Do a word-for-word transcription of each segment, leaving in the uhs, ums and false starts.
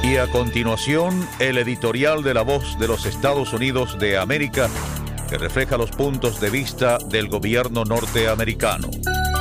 Y a continuación, el editorial de La Voz de los Estados Unidos de América, que refleja los puntos de vista del gobierno norteamericano.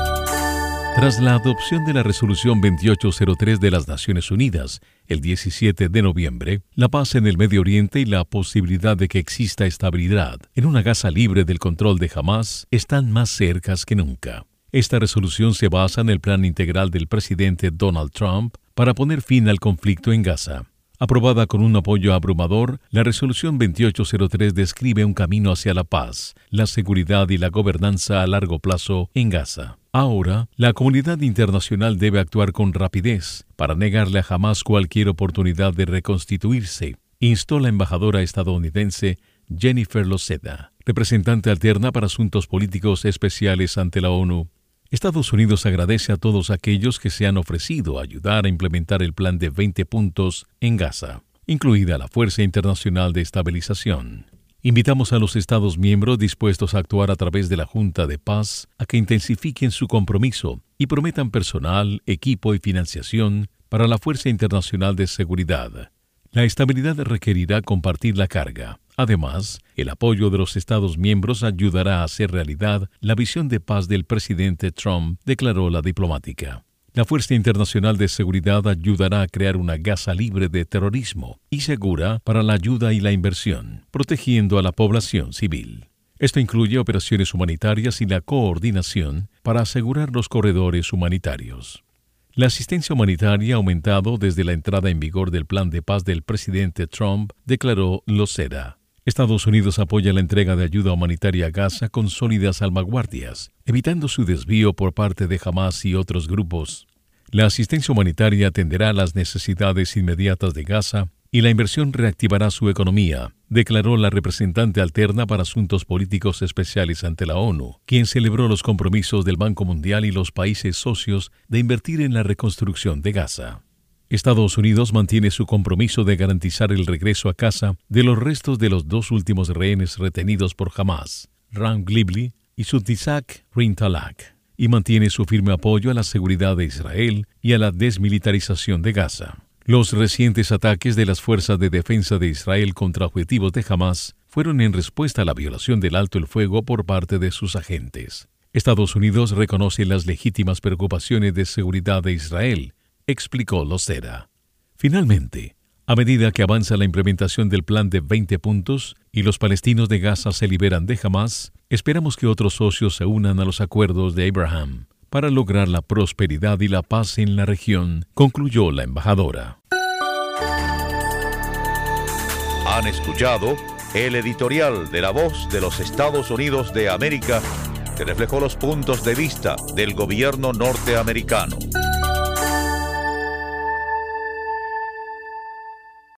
Tras la adopción de la Resolución veintiocho cero tres de las Naciones Unidas, el diecisiete de noviembre, la paz en el Medio Oriente y la posibilidad de que exista estabilidad en una Gaza libre del control de Hamás están más cercas que nunca. Esta resolución se basa en el plan integral del presidente Donald Trump para poner fin al conflicto en Gaza. Aprobada con un apoyo abrumador, la Resolución veintiocho cero tres describe un camino hacia la paz, la seguridad y la gobernanza a largo plazo en Gaza. Ahora, la comunidad internacional debe actuar con rapidez para negarle a Hamás cualquier oportunidad de reconstituirse, instó la embajadora estadounidense Jennifer Lozeda, representante alterna para asuntos políticos especiales ante la ONU. Estados Unidos agradece a todos aquellos que se han ofrecido a ayudar a implementar el plan de veinte puntos en Gaza, incluida la Fuerza Internacional de Estabilización. Invitamos a los Estados miembros dispuestos a actuar a través de la Junta de Paz a que intensifiquen su compromiso y prometan personal, equipo y financiación para la Fuerza Internacional de Seguridad. La estabilidad requerirá compartir la carga. Además, el apoyo de los Estados miembros ayudará a hacer realidad la visión de paz del presidente Trump, declaró la diplomática. La Fuerza Internacional de Seguridad ayudará a crear una Gaza libre de terrorismo y segura para la ayuda y la inversión, protegiendo a la población civil. Esto incluye operaciones humanitarias y la coordinación para asegurar los corredores humanitarios. La asistencia humanitaria ha aumentado desde la entrada en vigor del plan de paz del presidente Trump, declaró Lozeda. Estados Unidos apoya la entrega de ayuda humanitaria a Gaza con sólidas salvaguardias, evitando su desvío por parte de Hamás y otros grupos. La asistencia humanitaria atenderá a las necesidades inmediatas de Gaza y la inversión reactivará su economía, declaró la representante alterna para asuntos políticos especiales ante la ONU, quien celebró los compromisos del Banco Mundial y los países socios de invertir en la reconstrucción de Gaza. Estados Unidos mantiene su compromiso de garantizar el regreso a casa de los restos de los dos últimos rehenes retenidos por Hamás, Ram Glibli y Subtisak Rintalak, y mantiene su firme apoyo a la seguridad de Israel y a la desmilitarización de Gaza. Los recientes ataques de las fuerzas de defensa de Israel contra objetivos de Hamás fueron en respuesta a la violación del alto el fuego por parte de sus agentes. Estados Unidos reconoce las legítimas preocupaciones de seguridad de Israel, explicó Lozeda. Finalmente, a medida que avanza la implementación del plan de veinte puntos y los palestinos de Gaza se liberan de Hamás, esperamos que otros socios se unan a los acuerdos de Abraham para lograr la prosperidad y la paz en la región, concluyó la embajadora. Han escuchado el editorial de La Voz de los Estados Unidos de América, que reflejó los puntos de vista del gobierno norteamericano.